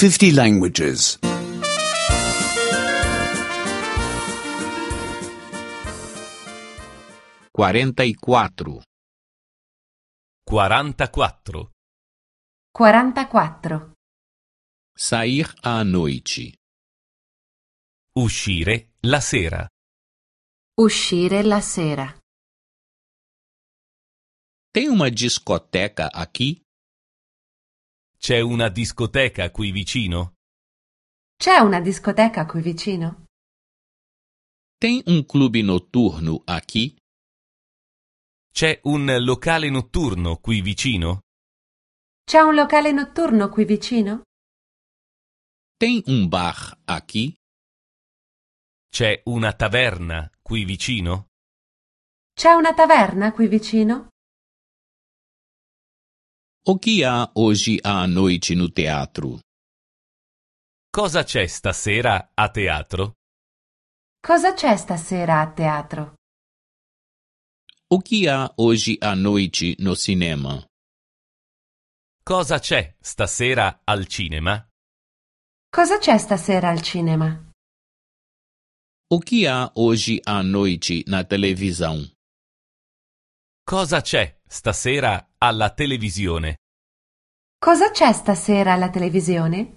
50 languages. 44. 44. 44. Sair à noite. Uscire la sera. Uscire la sera. Tem uma discoteca aqui? C'è una discoteca qui vicino? C'è una discoteca qui vicino? Tem um clube noturno aqui? C'è un locale notturno qui vicino? C'è un locale notturno qui vicino? Tem um bar aqui? C'è una taverna qui vicino? C'è una taverna qui vicino? O que há hoje à noite no teatro? Cosa c'è stasera a teatro? Cosa c'è stasera a teatro? O que há hoje à noite no cinema? Cosa c'è stasera al cinema? Cosa c'è stasera al cinema? O que há hoje à noite na televisão? Cosa c'è stasera alla televisione? Cosa c'è stasera alla televisione?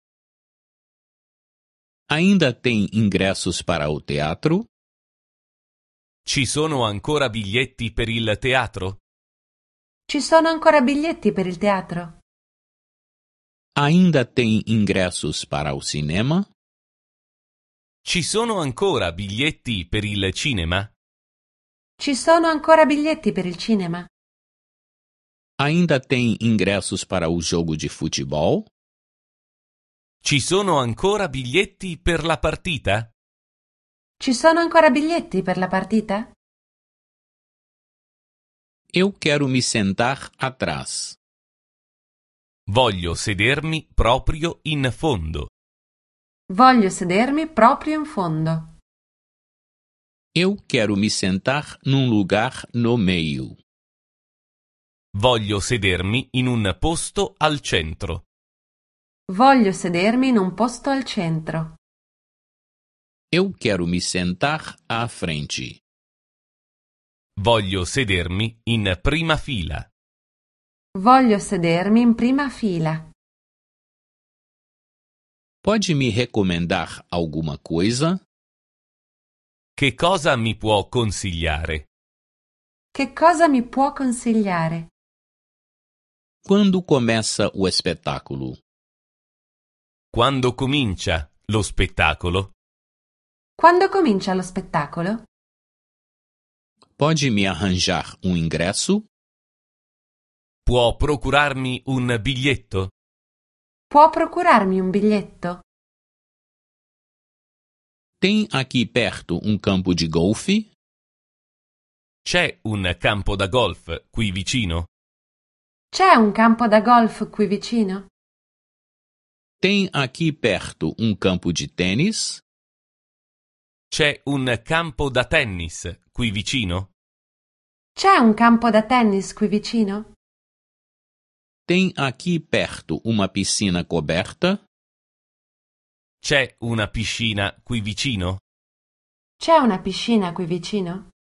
Ainda tem ingressos para o teatro? Ci sono ancora biglietti per il teatro? Ci sono ancora biglietti per il teatro? Ainda tem ingressos para o cinema? Ci sono ancora biglietti per il cinema? Ci sono ancora biglietti per il cinema? Ainda tem ingressos para o jogo de futebol? Ci sono ancora biglietti per la partita? Ci sono ancora biglietti per la partita? Eu quero me sentar atrás. Voglio sedermi proprio in fondo. Voglio sedermi proprio in fondo. Eu quero me sentar num lugar no meio. Voglio sedermi in un posto al centro. Voglio sedermi in un posto al centro. Eu quero me sentar à frente. Voglio sedermi in prima fila. Voglio sedermi in prima fila. Pode me recomendar alguma coisa? Che cosa mi può consigliare? Che cosa mi può consigliare? Quando começa o espetáculo? Quando comincia lo spettacolo? Quando comincia lo spettacolo? Pode me arranjar um ingresso? Può procurarmi un biglietto? Può procurarmi un biglietto? Tem aqui perto um campo de golfe? C'è un campo da golf qui vicino? C'è un campo da golf qui vicino? Tem aqui perto um campo de tênis? C'è un campo da tennis qui vicino? C'è un campo da tennis qui vicino? Tem aqui perto uma piscina coberta? C'è una piscina qui vicino? C'è una piscina qui vicino?